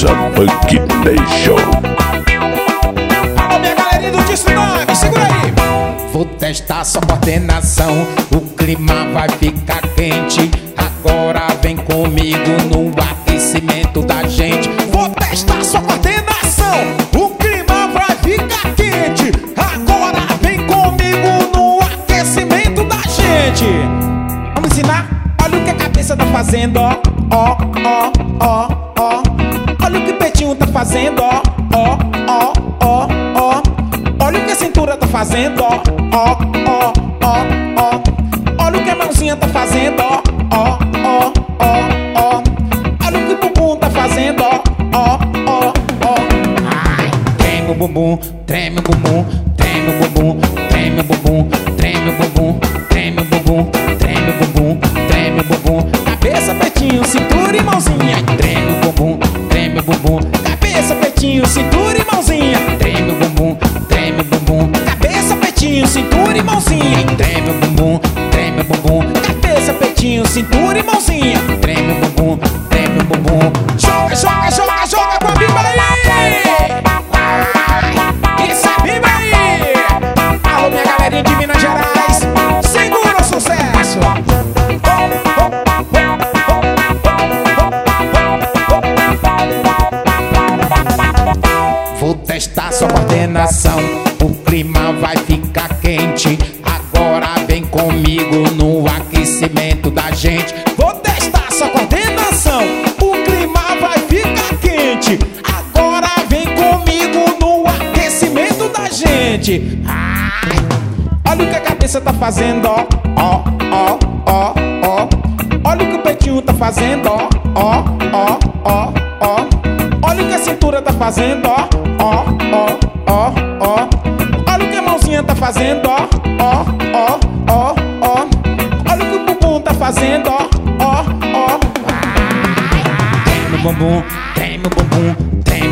Casa Funk Nation. Alô, minha galerinha do Disco 9, segura aí. Vou testar sua coordenação, o clima vai ficar quente. Agora vem comigo no aquecimento da gente. Vou testar sua coordenação, o clima vai ficar quente. Agora vem comigo no aquecimento da gente. Vamos ensinar? Olha o que a cabeça tá fazendo, ó, ó, ó, ó, ó. Olha o que o peitinho tá fazendo, ó, ó, ó, ó, ó. Olha o que a cintura tá fazendo, ó, ó, ó, ó, ó. Olha o que a mãozinha tá fazendo, ó, ó, ó, ó, ó. Olha o que o bumbum tá fazendo, ó, ó, ó, ó. Ai, treme o bumbum, treme o bumbum, treme o bumbum, treme o bumbum, treme o bumbum, treme o bumbum, treme o bumbum, treme o bumbum. Cabeça, peitinho, cintura e mãozinha. Treme o bumbum, treme o bumbum, Cabeça, peitinho, cintura e mãozinha. treme o bumbum, treme o bumbum, Cabeça, peitinho, cintura e mãozinha. treme o bumbum, treme o bumbum, Cabeça, peitinho, cintura e mãozinha. treme o bumbum, treme o bumbum. Joga, joga, joga, joga com a bimba aí. Isso é bimba aí. Alô, minha galerinha de Minas Gerais, segura o sucesso. Vou testar sua coordenação, o clima vai ficar quente. Agora vem comigo no aquecimento da gente. Vou testar sua coordenação, o clima vai ficar quente. Agora vem comigo no aquecimento da gente. Ai, olha o que a cabeça tá fazendo, ó, ó, ó, ó, ó. Olha o que o peitinho tá fazendo, ó, ó, ó, ó, ó. Olha o que a cintura tá fazendo, ó, ó, ó, ó, ó. Olha o que a mãozinha tá fazendo, ó, ó, ó, ó, ó. Olha o que o bumbum tá fazendo, ó, ó, ó. Treme o bumbum, treme o bumbum, treme